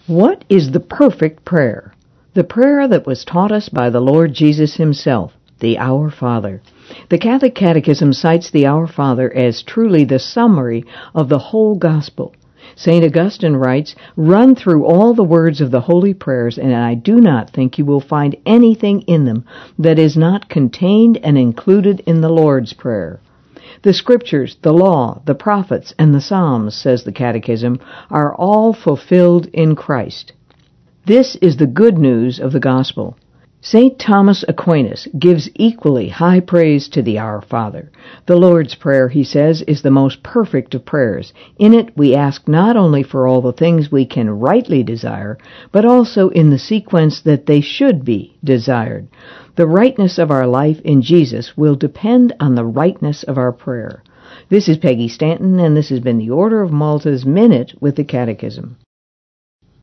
What is the perfect prayer? The prayer that was taught us by the Lord Jesus himself, the Our Father. The Catholic Catechism cites the Our Father as truly the summary of the whole gospel. St. Augustine writes, "Run through all the words of the holy prayers, and I do not think you will find anything in them that is not contained and included in the Lord's Prayer." The Scriptures, the Law, the Prophets, and the Psalms, says the Catechism, are all fulfilled in Christ. This is the good news of the Gospel. St. Thomas Aquinas gives equally high praise to the Our Father. The Lord's Prayer, he says, is the most perfect of prayers. In it we ask not only for all the things we can rightly desire, but also in the sequence that they should be desired. The rightness of our life in Jesus will depend on the rightness of our prayer. This is Peggy Stanton, and this has been the Order of Malta's Minute with the Catechism.